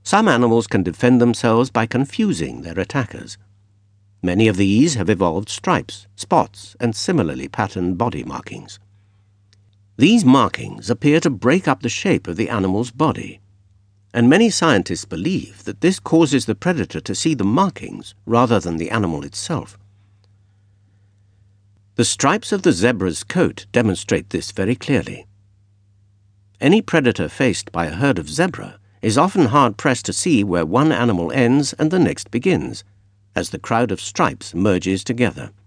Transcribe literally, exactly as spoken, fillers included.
Some animals can defend themselves by confusing their attackers. Many of these have evolved stripes, spots, and similarly patterned body markings. These markings appear to break up the shape of the animal's body, and many scientists believe that this causes the predator to see the markings rather than the animal itself. The stripes of the zebra's coat demonstrate this very clearly. Any predator faced by a herd of zebra is often hard-pressed to see where one animal ends and the next begins, as the crowd of stripes merges together.